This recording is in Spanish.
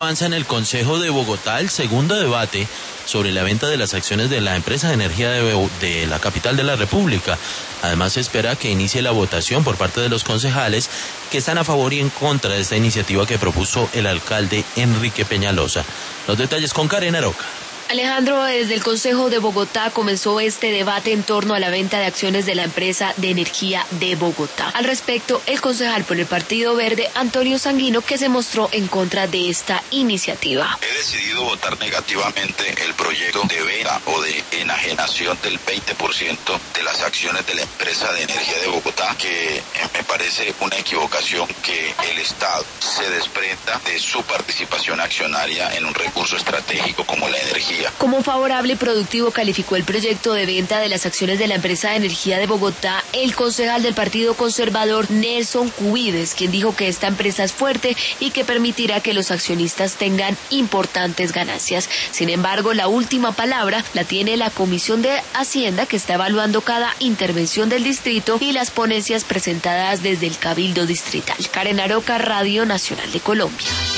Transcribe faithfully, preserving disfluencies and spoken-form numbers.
Avanza en el Consejo de Bogotá el segundo debate sobre la venta de las acciones de la empresa de energía de, de la capital de la República. Además, se espera que inicie la votación por parte de los concejales que están a favor y en contra de esta iniciativa que propuso el alcalde Enrique Peñalosa. Los detalles con Karen Aroca. Alejandro, desde el Consejo de Bogotá comenzó este debate en torno a la venta de acciones de la empresa de energía de Bogotá. Al respecto, el concejal por el Partido Verde, Antonio Sanguino, que se mostró en contra de esta iniciativa. He decidido votar negativamente el proyecto de venta o de enajenación del veinte por ciento de las acciones de la empresa de energía de Bogotá, que me parece una equivocación que el Estado se desprenda de su participación accionaria en un recurso estratégico como la energía. Como favorable y productivo calificó el proyecto de venta de las acciones de la empresa de energía de Bogotá el concejal del Partido Conservador Nelson Cubides, quien dijo que esta empresa es fuerte y que permitirá que los accionistas tengan importantes ganancias. Sin embargo, la última palabra la tiene la Comisión de Hacienda, que está evaluando cada intervención del distrito y las ponencias presentadas desde el Cabildo Distrital. Karen Aroca, Radio Nacional de Colombia.